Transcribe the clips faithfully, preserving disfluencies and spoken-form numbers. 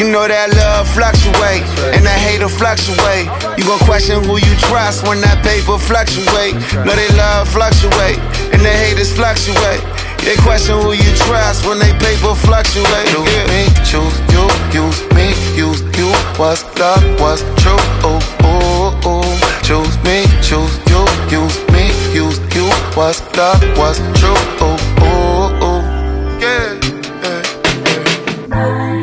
You know that love fluctuate, and that hater fluctuate. You gon' question who you trust when that paper fluctuate. Know they love fluctuate, and the haters fluctuate. They question who you trust when they paper fluctuate. Choose yeah. me, choose you, use me, use you. What's love, what's true, ooh, ooh, ooh. Choose me, choose you, use me, use you. What's love, what's true, ooh, ooh, ooh. Yeah, yeah, yeah.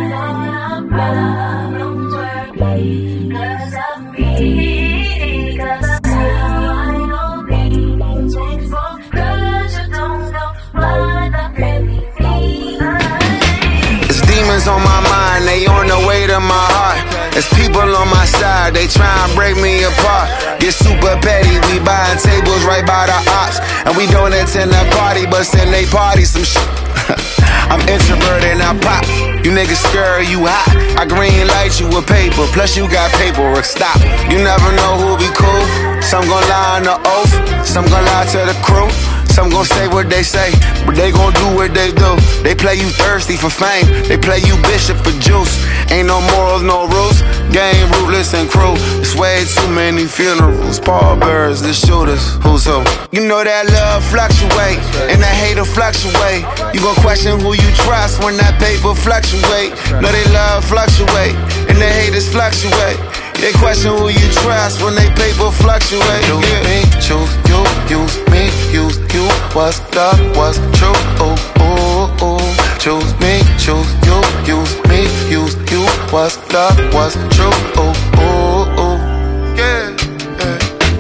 On my mind, they on the way to my heart. There's people on my side, they try and break me apart. Get super petty, we buying tables right by the ops. And we don't attend the party, but send they party some shit. I'm introverted and I pop. You niggas scared, you hot. I green light you with paper, plus you got paperwork, stop. You never know who'll be cool. Some gon' lie on the oath, some gon' lie to the crew. Some gon' say what they say, but they gon' do what they do. They play you thirsty for fame, they play you bishop for juice. Ain't no morals, no rules, game ruthless and cruel. It's way too many funerals, pallbearers, the shooters, who's who? You know that love fluctuate, and that hater fluctuate. You gon' question who you trust when that paper fluctuate. Know they love fluctuate, and the haters fluctuate. They question who you trust when they paper fluctuate. Choose yeah. me, choose you, use me, use you. What's love, what's true, ooh, ooh, ooh. Choose me, choose you, use me, use you. What's love, what's true, ooh, ooh, ooh. Yeah, yeah,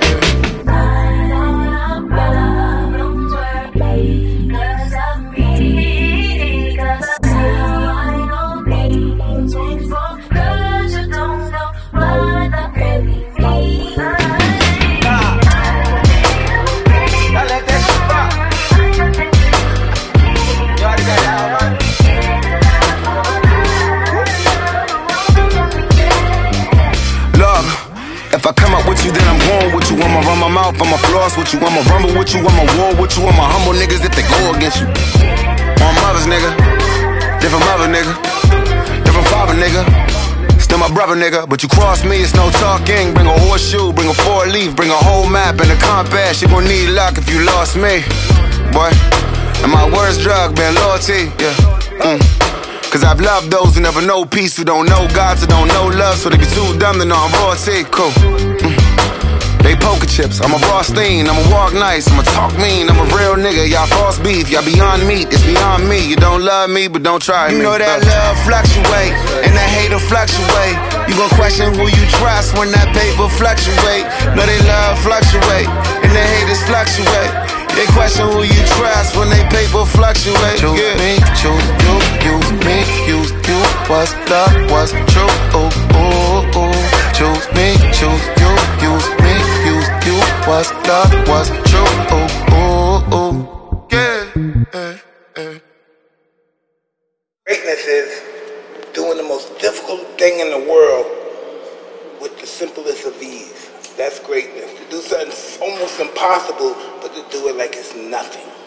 if I come up with you, then I'm going with you. I'ma run my mouth, I'ma floss with you. I'ma rumble with you, I'ma war with you. I'ma humble niggas if they go against you. One mothers, nigga. Different mother, nigga. Different father, nigga. Still my brother, nigga. But you cross me, it's no talking. Bring a horseshoe, bring a four leaf, bring a whole map and a compass. You gon' need luck if you lost me, boy. And my worst drug been loyalty, yeah. Mm. Cause I've loved those who never know peace, who don't know God, who don't know love, so they get too dumb to know I'm royalty, cool. Mm. They poker chips, I'm a Rothstein, I'ma walk nice, I'ma talk mean, I'm a real nigga, y'all false beef, y'all beyond meat, it's beyond me. You don't love me, but don't try me. You know that love fluctuate, and that hater fluctuate. You gon' question who you trust when that paper fluctuate. Know they love fluctuate, and the haters fluctuate. They question who you trust when they paper fluctuate. Choose yeah. me, choose you, use me, use you. What's love, what's true, ooh, ooh, ooh. Choose me, choose you, use me, use you. What's love, what's true, ooh, ooh, ooh. Yeah, yeah, yeah. Greatness is doing the most difficult thing in the world with the simplest of ease. That's greatness. To do something almost impossible, but to do it like it's nothing.